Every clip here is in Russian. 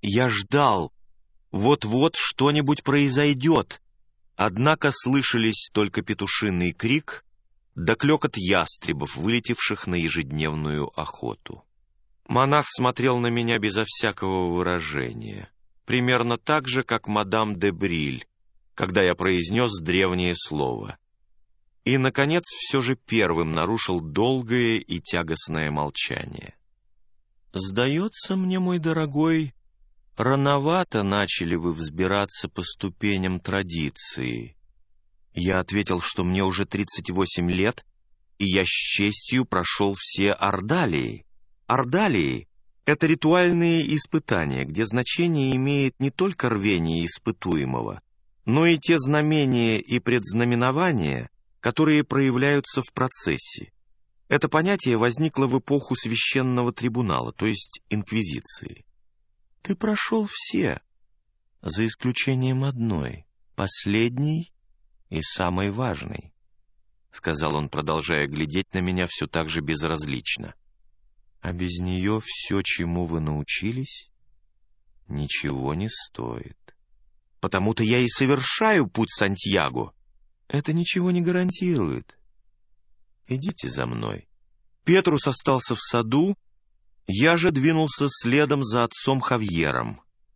Я ждал, вот-вот что-нибудь произойдет, однако слышались только петушиный крик да клёкот ястребов, вылетевших на ежедневную охоту. Монах смотрел на меня безо всякого выражения, примерно так же, как мадам де Бриль, когда я произнес древнее слово. И, наконец, все же первым нарушил долгое и тягостное молчание. «Сдается мне, мой дорогой, рановато начали вы взбираться по ступеням традиции». Я ответил, что мне уже 38 лет, и я с честью прошел все ордалии. Ордалии — это ритуальные испытания, где значение имеет не только рвение испытуемого, но и те знамения и предзнаменования, которые проявляются в процессе. Это понятие возникло в эпоху священного трибунала, то есть инквизиции. Ты прошел все, за исключением одной, последней и самой важной, — сказал он, продолжая глядеть на меня все так же безразлично. А без нее все, чему вы научились, ничего не стоит. Потому-то я и совершаю путь Сантьяго. Это ничего не гарантирует. Идите за мной. Петрус остался в саду, я же двинулся следом за отцом Хавьером.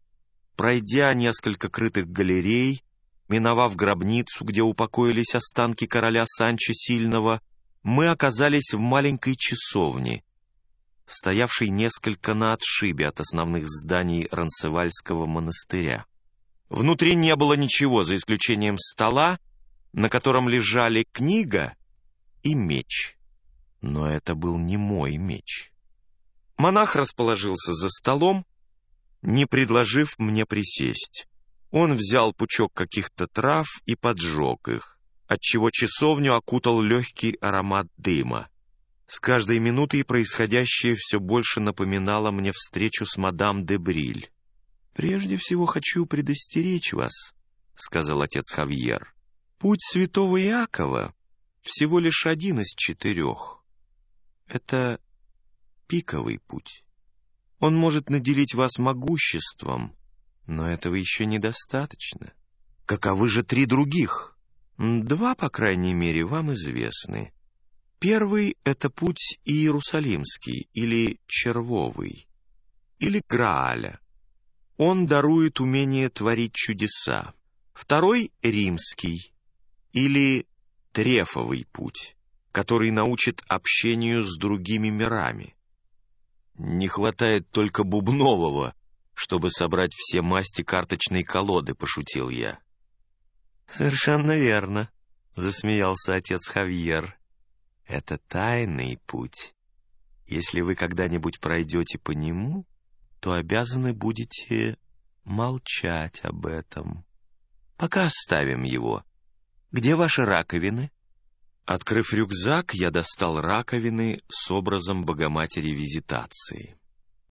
Пройдя несколько крытых галерей, миновав гробницу, где упокоились останки короля Санчо Сильного, мы оказались в маленькой часовне, стоявшей несколько на отшибе от основных зданий Ронцевальского монастыря. Внутри не было ничего, за исключением стола, на котором лежали книга и меч. Но это был не мой меч. Монах расположился за столом, не предложив мне присесть. Он взял пучок каких-то трав и поджег их, отчего часовню окутал легкий аромат дыма. С каждой минутой происходящее все больше напоминало мне встречу с мадам де Бриль. «Прежде всего хочу предостеречь вас», — сказал отец Хавьер. «Путь святого Иакова всего лишь один из 4. Это пиковый путь. Он может наделить вас могуществом, но этого еще недостаточно. Каковы же 3 других? 2, по крайней мере, вам известны. Первый — это путь Иерусалимский, или Червовый, или Грааля. Он дарует умение творить чудеса. Второй — Римский, или Трефовый путь, который научит общению с другими мирами. Не хватает только Бубнового, чтобы собрать все масти карточной колоды, — пошутил я. «Совершенно верно», — засмеялся отец Хавьер. «Это тайный путь. Если вы когда-нибудь пройдете по нему, то обязаны будете молчать об этом. Пока оставим его. Где ваши раковины?» Открыв рюкзак, я достал раковины с образом Богоматери Визитации.